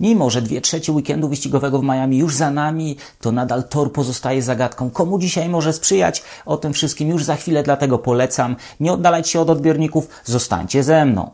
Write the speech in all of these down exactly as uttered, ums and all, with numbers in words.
Mimo że dwie trzecie weekendu wyścigowego w Miami już za nami, to nadal tor pozostaje zagadką. Komu dzisiaj może sprzyjać? O tym wszystkim już za chwilę, dlatego polecam. Nie oddalajcie się od odbiorników, zostańcie ze mną.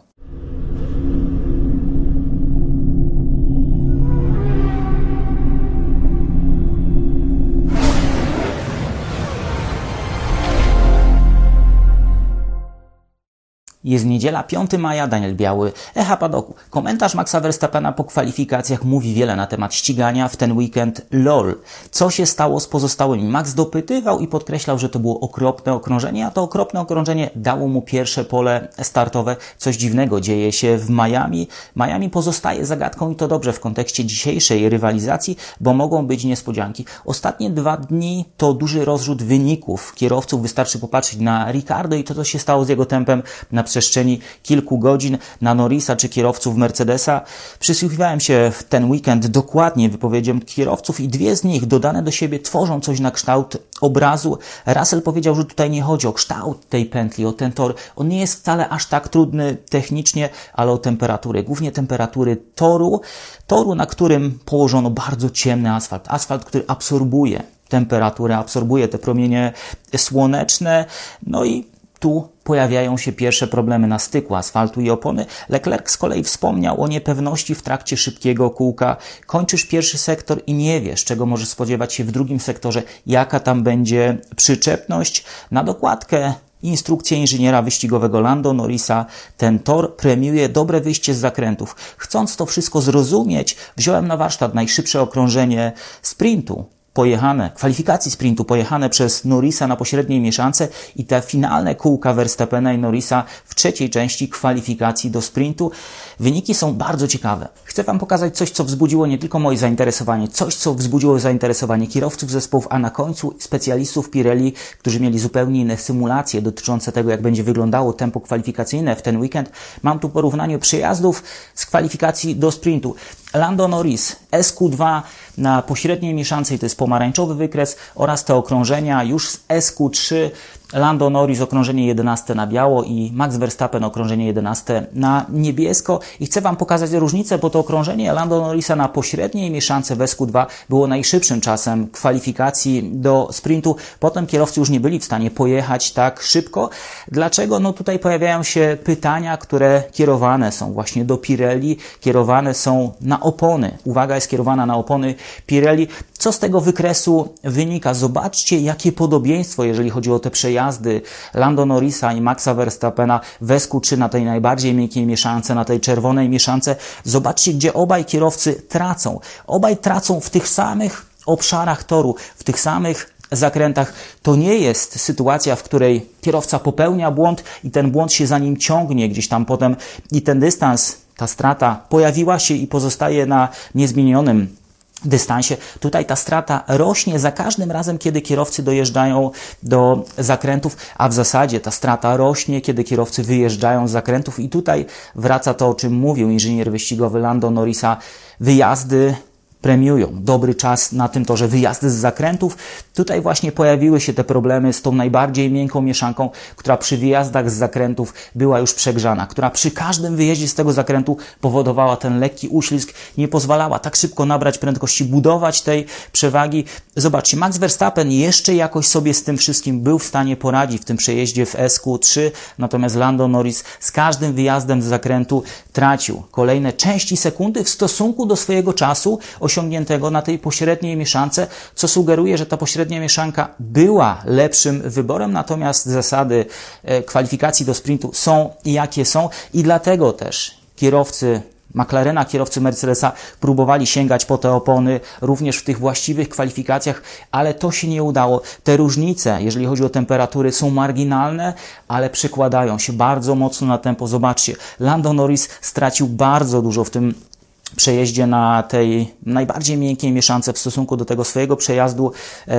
Jest niedziela, piątego maja, Daniel Biały, Echa Padoku. Komentarz Maxa Verstappena po kwalifikacjach mówi wiele na temat ścigania w ten weekend. LOL. Co się stało z pozostałymi? Max dopytywał i podkreślał, że to było okropne okrążenie, a to okropne okrążenie dało mu pierwsze pole startowe. Coś dziwnego dzieje się w Miami. Miami pozostaje zagadką i to dobrze w kontekście dzisiejszej rywalizacji, bo mogą być niespodzianki. Ostatnie dwa dni to duży rozrzut wyników kierowców. Wystarczy popatrzeć na Ricciardo i to, co się stało z jego tempem na przestrzeni kilku godzin, na Norrisa czy kierowców Mercedesa. Przysłuchiwałem się w ten weekend dokładnie wypowiedziom kierowców i dwie z nich dodane do siebie tworzą coś na kształt obrazu. Russell powiedział, że tutaj nie chodzi o kształt tej pętli, o ten tor. On nie jest wcale aż tak trudny technicznie, ale o temperaturę. Głównie temperatury toru, toru, na którym położono bardzo ciemny asfalt. Asfalt, który absorbuje temperaturę, absorbuje te promienie słoneczne. No i tu pojawiają się pierwsze problemy na styku asfaltu i opony. Leclerc z kolei wspomniał o niepewności w trakcie szybkiego kółka. Kończysz pierwszy sektor i nie wiesz, czego możesz spodziewać się w drugim sektorze, jaka tam będzie przyczepność. Na dokładkę instrukcje inżyniera wyścigowego Lando Norrisa, ten tor premiuje dobre wyjście z zakrętów. Chcąc to wszystko zrozumieć, wziąłem na warsztat najszybsze okrążenie sprintu. Pojechane, kwalifikacji sprintu pojechane przez Norrisa na pośredniej mieszance i te finalne kółka Verstappena i Norrisa w trzeciej części kwalifikacji do sprintu. Wyniki są bardzo ciekawe. Chcę Wam pokazać coś, co wzbudziło nie tylko moje zainteresowanie, coś, co wzbudziło zainteresowanie kierowców zespołów, a na końcu specjalistów Pirelli, którzy mieli zupełnie inne symulacje dotyczące tego, jak będzie wyglądało tempo kwalifikacyjne w ten weekend. Mam tu porównanie przejazdów z kwalifikacji do sprintu. Lando Norris, S Q dwa na pośredniej mieszance, to jest pomarańczowy wykres, oraz te okrążenia już z S Q trzy, Lando Norris okrążenie jedenaste na biało i Max Verstappen okrążenie jedenaste na niebiesko. I chcę Wam pokazać różnicę, bo to okrążenie Lando Norrisa na pośredniej mieszance w S Q dwa było najszybszym czasem kwalifikacji do sprintu. Potem kierowcy już nie byli w stanie pojechać tak szybko. Dlaczego? No tutaj pojawiają się pytania, które kierowane są właśnie do Pirelli, kierowane są na opony. Uwaga jest kierowana na opony Pirelli. Co z tego wykresu wynika? Zobaczcie, jakie podobieństwo, jeżeli chodzi o te przejazdy Lando Norrisa i Maxa Verstappena w S Q trzy na tej najbardziej miękkiej mieszance, na tej czerwonej mieszance. Zobaczcie, gdzie obaj kierowcy tracą. Obaj tracą w tych samych obszarach toru, w tych samych zakrętach. To nie jest sytuacja, w której kierowca popełnia błąd i ten błąd się za nim ciągnie gdzieś tam potem i ten dystans, ta strata pojawiła się i pozostaje na niezmienionym dystansie. Tutaj ta strata rośnie za każdym razem, kiedy kierowcy dojeżdżają do zakrętów, a w zasadzie ta strata rośnie, kiedy kierowcy wyjeżdżają z zakrętów i tutaj wraca to, o czym mówił inżynier wyścigowy Lando Norrisa. Wyjazdy premiują dobry czas na tym torze, wyjazdy z zakrętów. Tutaj właśnie pojawiły się te problemy z tą najbardziej miękką mieszanką, która przy wyjazdach z zakrętów była już przegrzana, która przy każdym wyjeździe z tego zakrętu powodowała ten lekki uślizg, nie pozwalała tak szybko nabrać prędkości, budować tej przewagi. Zobaczcie, Max Verstappen jeszcze jakoś sobie z tym wszystkim był w stanie poradzić w tym przejeździe w S Q trzy, natomiast Lando Norris z każdym wyjazdem z zakrętu tracił kolejne części sekundy w stosunku do swojego czasu osiągniętego na tej pośredniej mieszance, co sugeruje, że ta pośrednia mieszanka była lepszym wyborem, natomiast zasady kwalifikacji do sprintu są jakie są i dlatego też kierowcy McLarena, kierowcy Mercedesa próbowali sięgać po te opony również w tych właściwych kwalifikacjach, ale to się nie udało. Te różnice, jeżeli chodzi o temperatury, są marginalne, ale przekładają się bardzo mocno na tempo. Zobaczcie, Lando Norris stracił bardzo dużo w tym przejeździe na tej najbardziej miękkiej mieszance w stosunku do tego swojego przejazdu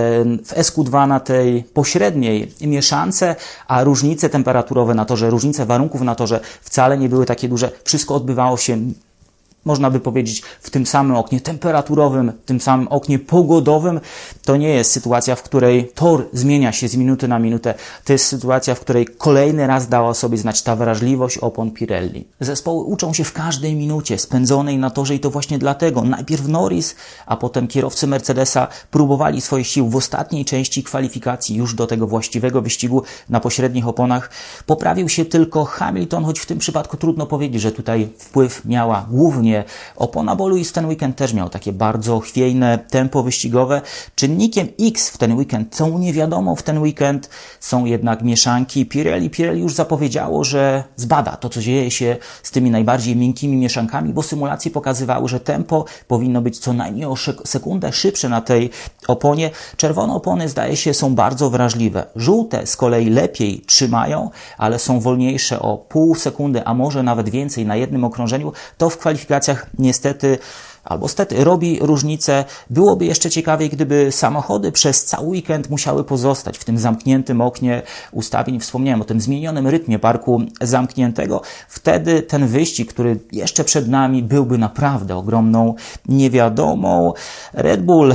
w S Q dwa na tej pośredniej mieszance, a różnice temperaturowe na torze, różnice warunków na torze wcale nie były takie duże. Wszystko odbywało się można by powiedzieć, w tym samym oknie temperaturowym, w tym samym oknie pogodowym. To nie jest sytuacja, w której tor zmienia się z minuty na minutę. To jest sytuacja, w której kolejny raz dała sobie znać ta wrażliwość opon Pirelli. Zespoły uczą się w każdej minucie spędzonej na torze i to właśnie dlatego najpierw Norris, a potem kierowcy Mercedesa próbowali swoich sił w ostatniej części kwalifikacji już do tego właściwego wyścigu na pośrednich oponach. Poprawił się tylko Hamilton, choć w tym przypadku trudno powiedzieć, że tutaj wpływ miała głównie opona, bo Lewis w ten weekend też miał takie bardzo chwiejne tempo wyścigowe. Czynnikiem X w ten weekend, tą niewiadomą w ten weekend są jednak mieszanki Pirelli. Pirelli już zapowiedziało, że zbada to, co dzieje się z tymi najbardziej miękkimi mieszankami, bo symulacje pokazywały, że tempo powinno być co najmniej o sekundę szybsze na tej oponie. Czerwone opony, zdaje się, są bardzo wrażliwe. Żółte z kolei lepiej trzymają, ale są wolniejsze o pół sekundy, a może nawet więcej na jednym okrążeniu. To w kwalifikacjach niestety albo stety robi różnicę. Byłoby jeszcze ciekawiej, gdyby samochody przez cały weekend musiały pozostać w tym zamkniętym oknie ustawień. Wspomniałem o tym zmienionym rytmie parku zamkniętego. Wtedy ten wyścig, który jeszcze przed nami, byłby naprawdę ogromną niewiadomą. Red Bull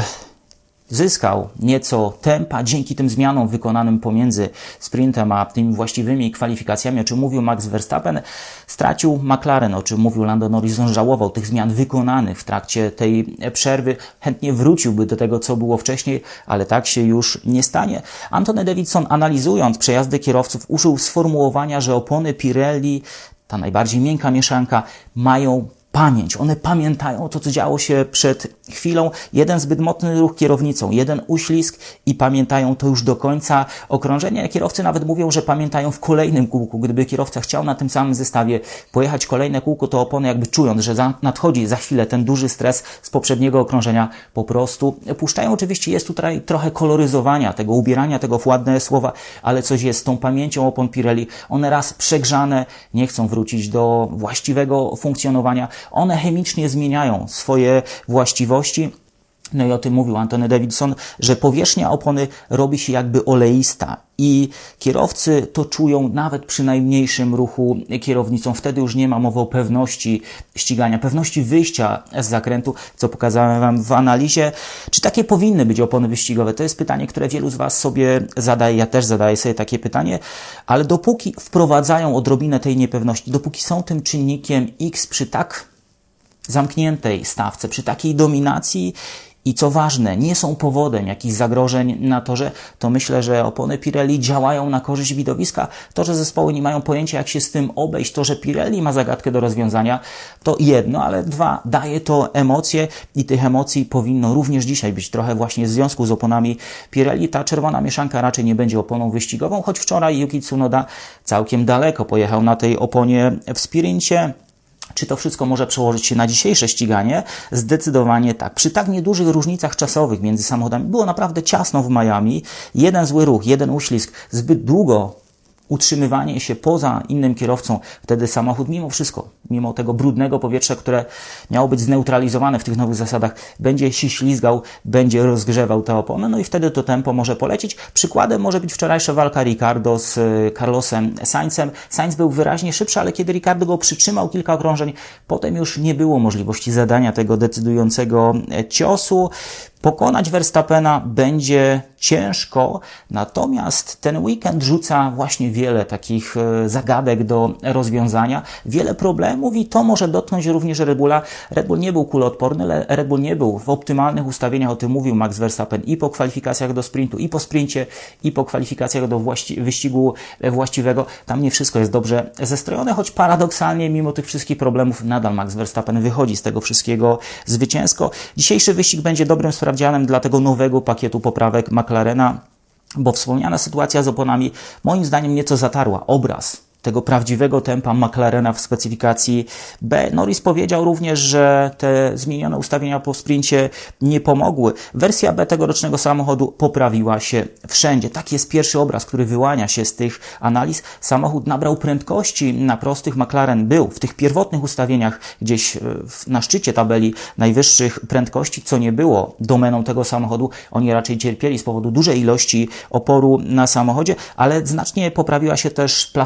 zyskał nieco tempa dzięki tym zmianom wykonanym pomiędzy sprintem a tymi właściwymi kwalifikacjami, o czym mówił Max Verstappen. Stracił McLaren, o czym mówił Lando Norris. On żałował tych zmian wykonanych w trakcie tej przerwy. Chętnie wróciłby do tego, co było wcześniej, ale tak się już nie stanie. Anthony Davidson, analizując przejazdy kierowców, użył sformułowania, że opony Pirelli, ta najbardziej miękka mieszanka, mają pamięć. One pamiętają to, co działo się przed chwilą. Jeden zbyt mocny ruch kierownicą, jeden uślizg i pamiętają to już do końca okrążenia. Kierowcy nawet mówią, że pamiętają w kolejnym kółku. Gdyby kierowca chciał na tym samym zestawie pojechać kolejne kółko, to opony jakby czując, że za, nadchodzi za chwilę ten duży stres z poprzedniego okrążenia, po prostu puszczają. Oczywiście jest tutaj trochę koloryzowania tego, ubierania tego w ładne słowa, ale coś jest z tą pamięcią opon Pirelli. One raz przegrzane nie chcą wrócić do właściwego funkcjonowania. One chemicznie zmieniają swoje właściwości. No i o tym mówił Anthony Davidson, że powierzchnia opony robi się jakby oleista i kierowcy to czują nawet przy najmniejszym ruchu kierownicą. Wtedy już nie ma mowy o pewności ścigania, pewności wyjścia z zakrętu, co pokazałem Wam w analizie. Czy takie powinny być opony wyścigowe? To jest pytanie, które wielu z Was sobie zadaje. Ja też zadaję sobie takie pytanie, ale dopóki wprowadzają odrobinę tej niepewności, dopóki są tym czynnikiem X przy tak zamkniętej stawce, przy takiej dominacji i co ważne, nie są powodem jakichś zagrożeń na torze, to myślę, że opony Pirelli działają na korzyść widowiska. To, że zespoły nie mają pojęcia, jak się z tym obejść, to, że Pirelli ma zagadkę do rozwiązania, to jedno, ale dwa, daje to emocje i tych emocji powinno również dzisiaj być trochę właśnie w związku z oponami Pirelli. Ta czerwona mieszanka raczej nie będzie oponą wyścigową, choć wczoraj Yuki Tsunoda całkiem daleko pojechał na tej oponie w sprincie. Czy to wszystko może przełożyć się na dzisiejsze ściganie? Zdecydowanie tak. Przy tak niedużych różnicach czasowych między samochodami było naprawdę ciasno w Miami. Jeden zły ruch, jeden uślizg, zbyt długo utrzymywanie się poza innym kierowcą, wtedy samochód mimo wszystko, mimo tego brudnego powietrza, które miało być zneutralizowane w tych nowych zasadach, będzie się ślizgał, będzie rozgrzewał tę oponę, no i wtedy to tempo może polecieć. Przykładem może być wczorajsza walka Ricardo z Carlosem Sainzem. Sainz był wyraźnie szybszy, ale kiedy Ricardo go przytrzymał kilka okrążeń, potem już nie było możliwości zadania tego decydującego ciosu. Pokonać Verstappena będzie ciężko, natomiast ten weekend rzuca właśnie wiele takich zagadek do rozwiązania, wiele problemów i to może dotknąć również Red Bulla. Red Bull nie był kuloodporny, ale Red Bull nie był w optymalnych ustawieniach, o tym mówił Max Verstappen i po kwalifikacjach do sprintu, i po sprincie, i po kwalifikacjach do właści- wyścigu właściwego. Tam nie wszystko jest dobrze zestrojone, choć paradoksalnie mimo tych wszystkich problemów nadal Max Verstappen wychodzi z tego wszystkiego zwycięsko. Dzisiejszy wyścig będzie dobrym sprawdzianem dla tego nowego pakietu poprawek McLarena, bo wspomniana sytuacja z oponami moim zdaniem nieco zatarła obraz tego prawdziwego tempa McLarena w specyfikacji B. Norris powiedział również, że te zmienione ustawienia po sprincie nie pomogły. Wersja B tegorocznego samochodu poprawiła się wszędzie. Taki jest pierwszy obraz, który wyłania się z tych analiz. Samochód nabrał prędkości na prostych. McLaren był w tych pierwotnych ustawieniach gdzieś na szczycie tabeli najwyższych prędkości, co nie było domeną tego samochodu. Oni raczej cierpieli z powodu dużej ilości oporu na samochodzie, ale znacznie poprawiła się też platforma mechaniczna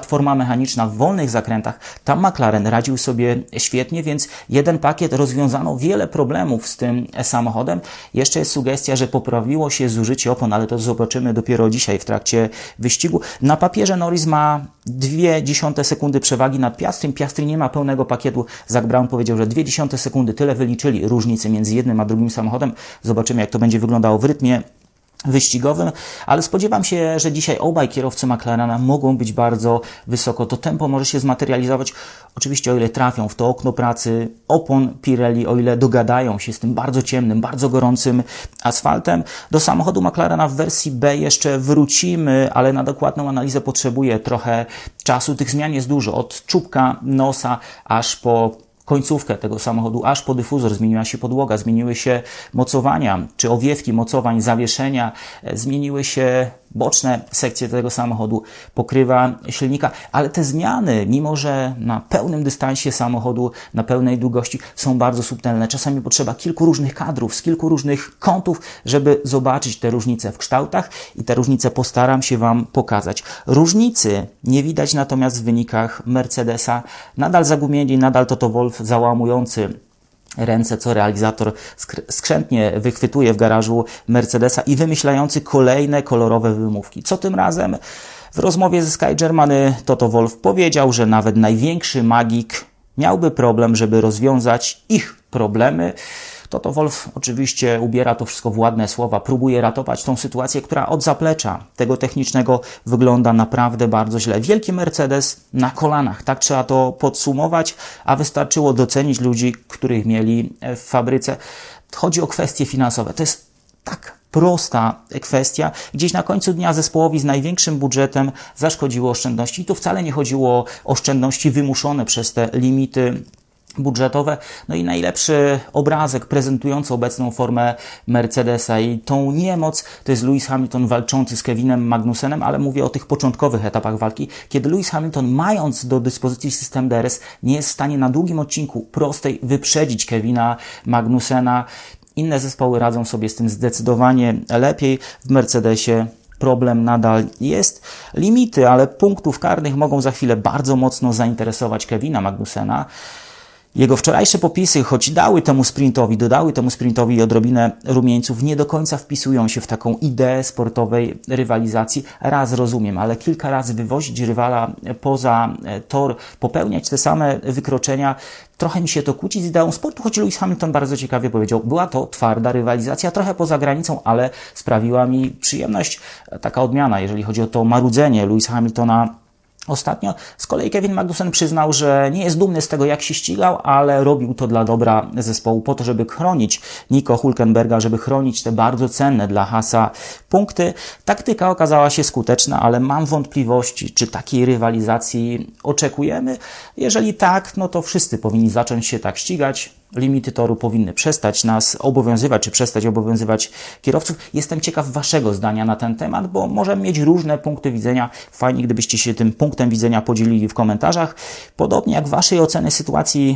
mechaniczna w wolnych zakrętach, tam McLaren radził sobie świetnie, więc jeden pakiet rozwiązano wiele problemów z tym samochodem. Jeszcze jest sugestia, że poprawiło się zużycie opon, ale to zobaczymy dopiero dzisiaj w trakcie wyścigu. Na papierze Norris ma dwie dziesiąte sekundy przewagi nad Piastrym. Piastri nie ma pełnego pakietu. Zak Brown powiedział, że dwie dziesiąte sekundy, tyle wyliczyli różnicy między jednym a drugim samochodem. Zobaczymy, jak to będzie wyglądało w rytmie wyścigowym, ale spodziewam się, że dzisiaj obaj kierowcy McLarena mogą być bardzo wysoko. To tempo może się zmaterializować, oczywiście o ile trafią w to okno pracy opon Pirelli, o ile dogadają się z tym bardzo ciemnym, bardzo gorącym asfaltem. Do samochodu McLarena w wersji B jeszcze wrócimy, ale na dokładną analizę potrzebuje trochę czasu. Tych zmian jest dużo, od czubka nosa aż po końcówkę tego samochodu, aż po dyfuzor. Zmieniła się podłoga, zmieniły się mocowania, czy owiewki mocowań, zawieszenia, zmieniły się boczne sekcje tego samochodu, pokrywa silnika, ale te zmiany, mimo że na pełnym dystansie samochodu, na pełnej długości, są bardzo subtelne. Czasami potrzeba kilku różnych kadrów, z kilku różnych kątów, żeby zobaczyć te różnice w kształtach i te różnice postaram się Wam pokazać. Różnicy nie widać natomiast w wynikach Mercedesa. Nadal zagubieni, nadal Toto Wolff załamujący ręce, co realizator skrzętnie wychwytuje w garażu Mercedesa i wymyślający kolejne kolorowe wymówki. Co tym razem? W rozmowie ze Sky Germany Toto Wolff powiedział, że nawet największy magik miałby problem, żeby rozwiązać ich problemy. Toto Wolff oczywiście ubiera to wszystko w ładne słowa, próbuje ratować tą sytuację, która od zaplecza tego technicznego wygląda naprawdę bardzo źle. Wielki Mercedes na kolanach, tak trzeba to podsumować, a wystarczyło docenić ludzi, których mieli w fabryce. Chodzi o kwestie finansowe. To jest tak prosta kwestia. Gdzieś na końcu dnia zespołowi z największym budżetem zaszkodziło oszczędności. I tu wcale nie chodziło o oszczędności wymuszone przez te limity budżetowe. No i najlepszy obrazek prezentujący obecną formę Mercedesa i tą niemoc to jest Lewis Hamilton walczący z Kevinem Magnusenem, ale mówię o tych początkowych etapach walki, kiedy Lewis Hamilton, mając do dyspozycji system D R S, nie jest w stanie na długim odcinku prostej wyprzedzić Kevina Magnusena. Inne zespoły radzą sobie z tym zdecydowanie lepiej. W Mercedesie problem nadal jest. Limity, ale punktów karnych mogą za chwilę bardzo mocno zainteresować Kevina Magnusena. Jego wczorajsze popisy, choć dały temu sprintowi, dodały temu sprintowi odrobinę rumieńców, nie do końca wpisują się w taką ideę sportowej rywalizacji. Raz rozumiem, ale kilka razy wywozić rywala poza tor, popełniać te same wykroczenia, trochę mi się to kłóci z ideą sportu, choć Lewis Hamilton bardzo ciekawie powiedział, była to twarda rywalizacja, trochę poza granicą, ale sprawiła mi przyjemność. Taka odmiana, jeżeli chodzi o to marudzenie Lewisa Hamiltona ostatnio. Z kolei Kevin Magnussen przyznał, że nie jest dumny z tego, jak się ścigał, ale robił to dla dobra zespołu, po to, żeby chronić Nico Hülkenberga, żeby chronić te bardzo cenne dla Haasa punkty. Taktyka okazała się skuteczna, ale mam wątpliwości, czy takiej rywalizacji oczekujemy. Jeżeli tak, no to wszyscy powinni zacząć się tak ścigać. Limity toru powinny przestać nas obowiązywać, czy przestać obowiązywać kierowców. Jestem ciekaw Waszego zdania na ten temat, bo możemy mieć różne punkty widzenia. Fajnie, gdybyście się tym punktem widzenia podzielili w komentarzach. Podobnie jak Waszej oceny sytuacji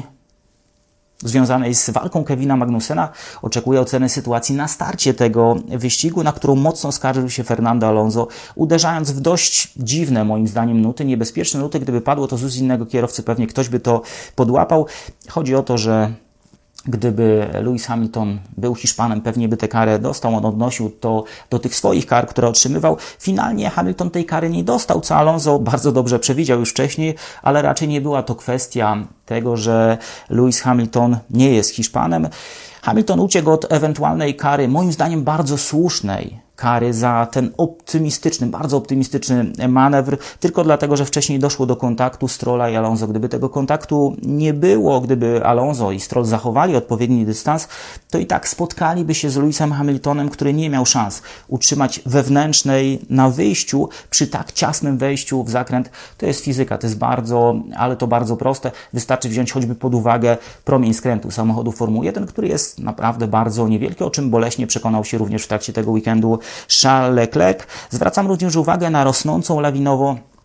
związanej z walką Kevina Magnusena, oczekuję oceny sytuacji na starcie tego wyścigu, na którą mocno skarżył się Fernando Alonso, uderzając w dość dziwne, moim zdaniem, nuty, niebezpieczne nuty. Gdyby padło to z ust innego kierowcy, pewnie ktoś by to podłapał. Chodzi o to, że gdyby Lewis Hamilton był Hiszpanem, pewnie by tę karę dostał, on odnosił to do tych swoich kar, które otrzymywał. Finalnie Hamilton tej kary nie dostał, co Alonso bardzo dobrze przewidział już wcześniej, ale raczej nie była to kwestia tego, że Lewis Hamilton nie jest Hiszpanem. Hamilton uciekł od ewentualnej kary, moim zdaniem bardzo słusznej kary za ten optymistyczny, bardzo optymistyczny manewr, tylko dlatego, że wcześniej doszło do kontaktu Strolla i Alonso. Gdyby tego kontaktu nie było, gdyby Alonso i Stroll zachowali odpowiedni dystans, to i tak spotkaliby się z Lewisem Hamiltonem, który nie miał szans utrzymać wewnętrznej na wyjściu przy tak ciasnym wejściu w zakręt. To jest fizyka, to jest bardzo, ale to bardzo proste. Wystarczy wziąć choćby pod uwagę promień skrętu samochodu Formuły jeden, który jest naprawdę bardzo niewielki, o czym boleśnie przekonał się również w trakcie tego weekendu Charles Leclerc. Zwracam również uwagę na rosnącą lawinowo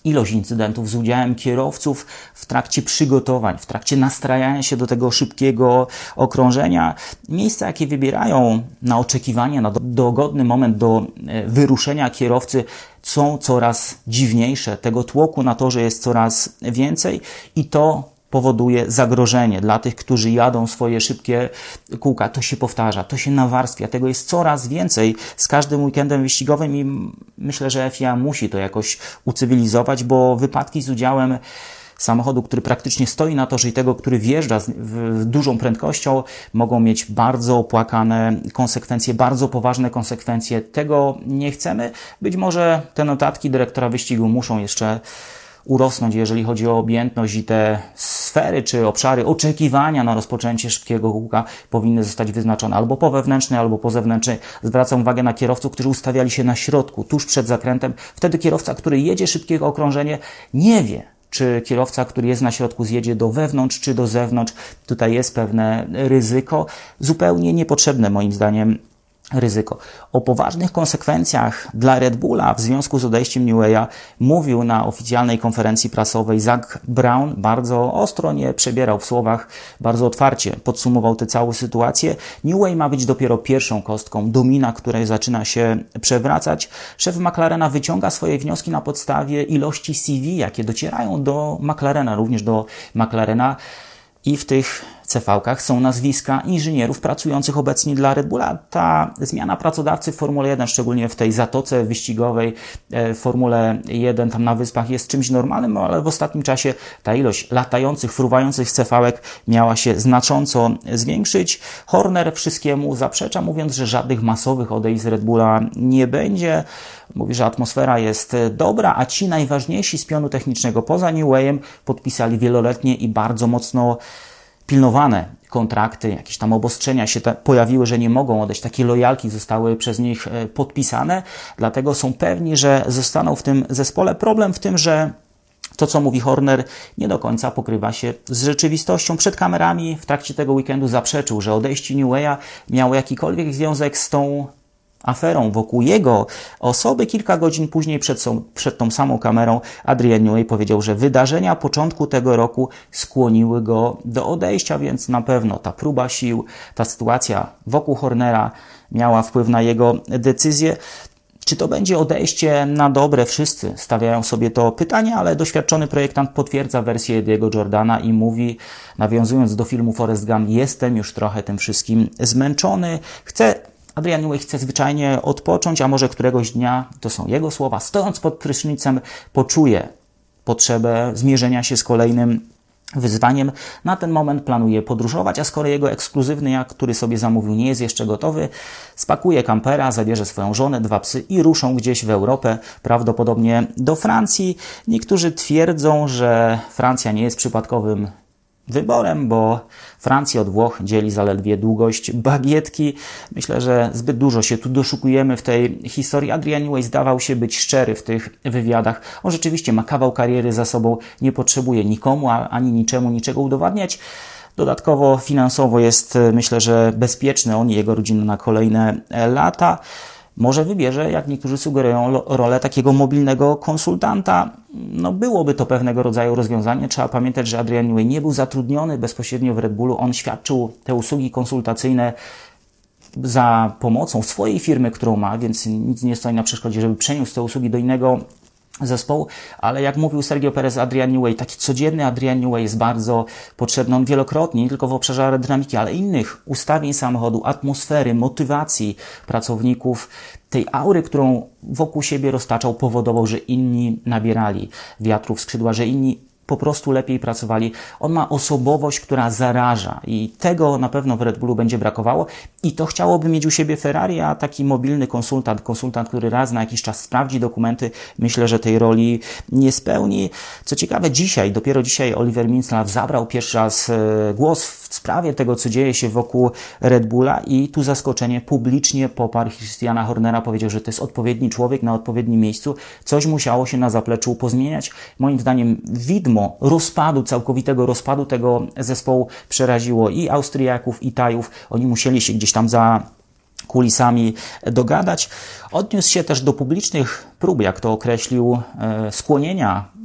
ilość incydentów z udziałem kierowców w trakcie przygotowań, w trakcie nastrajania się do tego szybkiego okrążenia. Miejsca, jakie wybierają na oczekiwanie, na dogodny moment do wyruszenia kierowcy, są coraz dziwniejsze. Tego tłoku na torze jest coraz więcej i to powoduje zagrożenie dla tych, którzy jadą swoje szybkie kółka. To się powtarza, to się nawarstwia. Tego jest coraz więcej z każdym weekendem wyścigowym i myślę, że F I A musi to jakoś ucywilizować, bo wypadki z udziałem samochodu, który praktycznie stoi na torze i tego, który wjeżdża z dużą prędkością, mogą mieć bardzo opłakane konsekwencje, bardzo poważne konsekwencje. Tego nie chcemy. Być może te notatki dyrektora wyścigu muszą jeszcze urosnąć, jeżeli chodzi o objętność i te sfery czy obszary oczekiwania na rozpoczęcie szybkiego kółka powinny zostać wyznaczone albo po wewnętrznej, albo po zewnętrznej. Zwracam uwagę na kierowców, którzy ustawiali się na środku, tuż przed zakrętem. Wtedy kierowca, który jedzie szybkiego okrążenie, nie wie, czy kierowca, który jest na środku, zjedzie do wewnątrz, czy do zewnątrz. Tutaj jest pewne ryzyko, zupełnie niepotrzebne moim zdaniem ryzyko. O poważnych konsekwencjach dla Red Bulla w związku z odejściem Newey'a mówił na oficjalnej konferencji prasowej Zak Brown. Bardzo ostro, nie przebierał w słowach, bardzo otwarcie podsumował tę całą sytuację. Newey ma być dopiero pierwszą kostką domina, której zaczyna się przewracać. Szef McLarena wyciąga swoje wnioski na podstawie ilości C V, jakie docierają do McLarena, również do McLarena. I w tych C V-kach są nazwiska inżynierów pracujących obecnie dla Red Bulla. Ta zmiana pracodawcy w Formule jeden, szczególnie w tej zatoce wyścigowej w Formule jeden, tam na wyspach, jest czymś normalnym, ale w ostatnim czasie ta ilość latających, fruwających C V-ek miała się znacząco zwiększyć. Horner wszystkiemu zaprzecza, mówiąc, że żadnych masowych odejść z Red Bulla nie będzie. Mówi, że atmosfera jest dobra, a ci najważniejsi z pionu technicznego poza Neweyem podpisali wieloletnie i bardzo mocno pilnowane kontrakty, jakieś tam obostrzenia się pojawiły, że nie mogą odejść. Takie lojalki zostały przez nich podpisane, dlatego są pewni, że zostaną w tym zespole. Problem w tym, że to, co mówi Horner, nie do końca pokrywa się z rzeczywistością. Przed kamerami w trakcie tego weekendu zaprzeczył, że odejście Neweya miało jakikolwiek związek z tą aferą wokół jego osoby. Kilka godzin później przed, są, przed tą samą kamerą Adrian Newey powiedział, że wydarzenia początku tego roku skłoniły go do odejścia, więc na pewno ta próba sił, ta sytuacja wokół Hornera miała wpływ na jego decyzję. Czy to będzie odejście na dobre? Wszyscy stawiają sobie to pytanie, ale doświadczony projektant potwierdza wersję Ediego Jordana i mówi, nawiązując do filmu Forrest Gump, jestem już trochę tym wszystkim zmęczony, chcę Adrian Newey chce zwyczajnie odpocząć, a może któregoś dnia, to są jego słowa, stojąc pod prysznicem, poczuje potrzebę zmierzenia się z kolejnym wyzwaniem. Na ten moment planuje podróżować, a skoro jego ekskluzywny jak, który sobie zamówił, nie jest jeszcze gotowy, spakuje kampera, zabierze swoją żonę, dwa psy i ruszą gdzieś w Europę, prawdopodobnie do Francji. Niektórzy twierdzą, że Francja nie jest przypadkowym wyborem, bo Francję od Włoch dzieli zaledwie długość bagietki. Myślę, że zbyt dużo się tu doszukujemy w tej historii. Adrian Newey zdawał się być szczery w tych wywiadach. On rzeczywiście ma kawał kariery za sobą, nie potrzebuje nikomu ani niczemu niczego udowadniać. Dodatkowo finansowo jest, myślę, że bezpieczny on i jego rodzina na kolejne lata. Może wybierze, jak niektórzy sugerują, rolę takiego mobilnego konsultanta. No byłoby to pewnego rodzaju rozwiązanie. Trzeba pamiętać, że Adrian Newey nie był zatrudniony bezpośrednio w Red Bullu. On świadczył te usługi konsultacyjne za pomocą swojej firmy, którą ma, więc nic nie stoi na przeszkodzie, żeby przeniósł te usługi do innego zespołu, ale jak mówił Sergio Perez, Adrian Newey, taki codzienny Adrian Newey jest bardzo potrzebny. On wielokrotnie, nie tylko w obszarze aerodynamiki, ale innych ustawień samochodu, atmosfery, motywacji pracowników, tej aury, którą wokół siebie roztaczał, powodował, że inni nabierali wiatru w skrzydła, że inni po prostu lepiej pracowali. On ma osobowość, która zaraża i tego na pewno w Red Bullu będzie brakowało i to chciałoby mieć u siebie Ferrari, a taki mobilny konsultant, konsultant, który raz na jakiś czas sprawdzi dokumenty, myślę, że tej roli nie spełni. Co ciekawe, dzisiaj, dopiero dzisiaj Oliver Mintzlaff zabrał pierwszy raz głos w sprawie tego, co dzieje się wokół Red Bulla i tu zaskoczenie, publicznie poparł Christiana Hornera, powiedział, że to jest odpowiedni człowiek na odpowiednim miejscu. Coś musiało się na zapleczu pozmieniać. Moim zdaniem widmo rozpadu, całkowitego rozpadu tego zespołu przeraziło i Austriaków, i Tajów. Oni musieli się gdzieś tam za kulisami dogadać. Odniósł się też do publicznych prób, jak to określił, skłonienia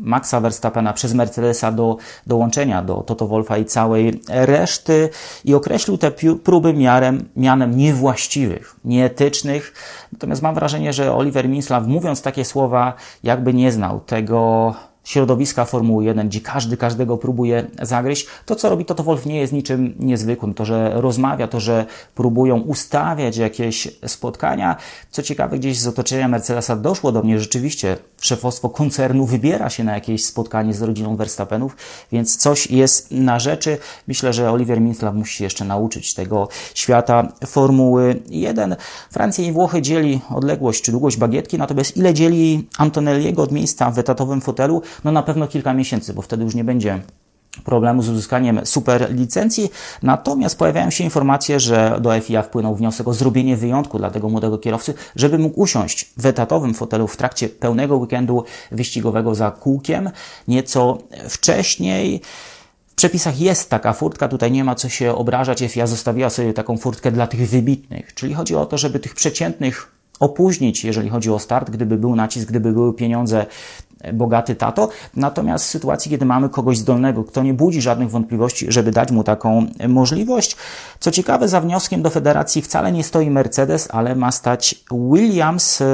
Maxa Verstappena przez Mercedesa do dołączenia do Toto Wolffa i całej reszty i określił te próby miarem, mianem niewłaściwych, nieetycznych. Natomiast mam wrażenie, że Oliver Minslav, mówiąc takie słowa, jakby nie znał tego środowiska Formuły jeden, gdzie każdy każdego próbuje zagryźć. To, co robi Toto Wolff, nie jest niczym niezwykłym. To, że rozmawia, to, że próbują ustawiać jakieś spotkania. Co ciekawe, gdzieś z otoczenia Mercedesa doszło do mnie, że rzeczywiście szefostwo koncernu wybiera się na jakieś spotkanie z rodziną Verstappenów, więc coś jest na rzeczy. Myślę, że Oliver Minslav musi się jeszcze nauczyć tego świata Formuły jeden. Francja i Włochy dzieli odległość czy długość bagietki, natomiast ile dzieli Antonelliego od miejsca w etatowym fotelu? No na pewno kilka miesięcy, bo wtedy już nie będzie problemu z uzyskaniem super licencji. Natomiast pojawiają się informacje, że do F I A wpłynął wniosek o zrobienie wyjątku dla tego młodego kierowcy, żeby mógł usiąść w etatowym fotelu w trakcie pełnego weekendu wyścigowego za kółkiem nieco wcześniej. W przepisach jest taka furtka, tutaj nie ma co się obrażać. F I A zostawiła sobie taką furtkę dla tych wybitnych, czyli chodzi o to, żeby tych przeciętnych opóźnić, jeżeli chodzi o start, gdyby był nacisk, gdyby były pieniądze, bogaty tato. Natomiast w sytuacji, kiedy mamy kogoś zdolnego, kto nie budzi żadnych wątpliwości, żeby dać mu taką możliwość. Co ciekawe, za wnioskiem do federacji wcale nie stoi Mercedes, ale ma stać Williams,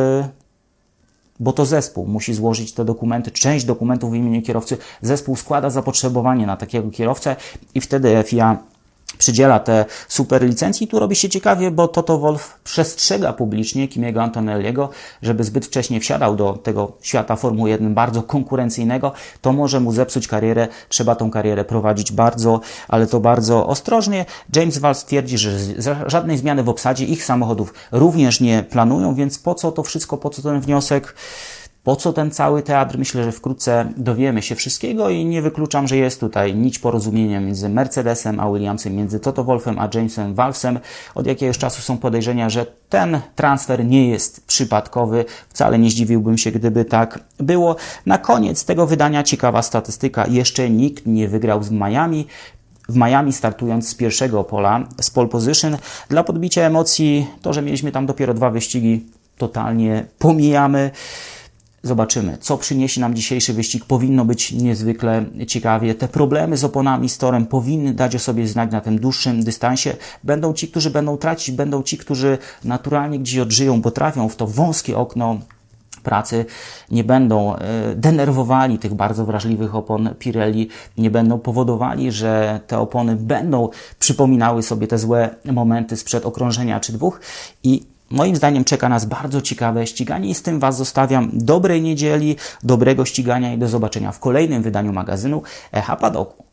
bo to zespół musi złożyć te dokumenty, część dokumentów w imieniu kierowcy. Zespół składa zapotrzebowanie na takiego kierowcę i wtedy F I A przydziela te super licencje. I tu robi się ciekawie, bo Toto Wolff przestrzega publicznie Kimiego Antonelliego, żeby zbyt wcześnie wsiadał do tego świata Formuły jeden bardzo konkurencyjnego. To może mu zepsuć karierę. Trzeba tą karierę prowadzić bardzo, ale to bardzo ostrożnie. James Vance twierdzi, że żadnej zmiany w obsadzie ich samochodów również nie planują, więc po co to wszystko, po co ten wniosek? Po co ten cały teatr? Myślę, że wkrótce dowiemy się wszystkiego i nie wykluczam, że jest tutaj nić porozumienia między Mercedesem a Williamsem, między Toto Wolffem a Jamesem Valsem. Od jakiegoś czasu są podejrzenia, że ten transfer nie jest przypadkowy. Wcale nie zdziwiłbym się, gdyby tak było. Na koniec tego wydania ciekawa statystyka. Jeszcze nikt nie wygrał z Miami. W Miami startując z pierwszego pola, z pole position. Dla podbicia emocji, to, że mieliśmy tam dopiero dwa wyścigi, totalnie pomijamy. Zobaczymy, co przyniesie nam dzisiejszy wyścig. Powinno być niezwykle ciekawie. Te problemy z oponami, z torem powinny dać o sobie znać na tym dłuższym dystansie. Będą ci, którzy będą tracić, będą ci, którzy naturalnie gdzieś odżyją, bo trafią w to wąskie okno pracy, nie będą denerwowali tych bardzo wrażliwych opon Pirelli, nie będą powodowali, że te opony będą przypominały sobie te złe momenty sprzed okrążenia czy dwóch i moim zdaniem czeka nas bardzo ciekawe ściganie i z tym Was zostawiam. Dobrej niedzieli, dobrego ścigania i do zobaczenia w kolejnym wydaniu magazynu Echa Padoku.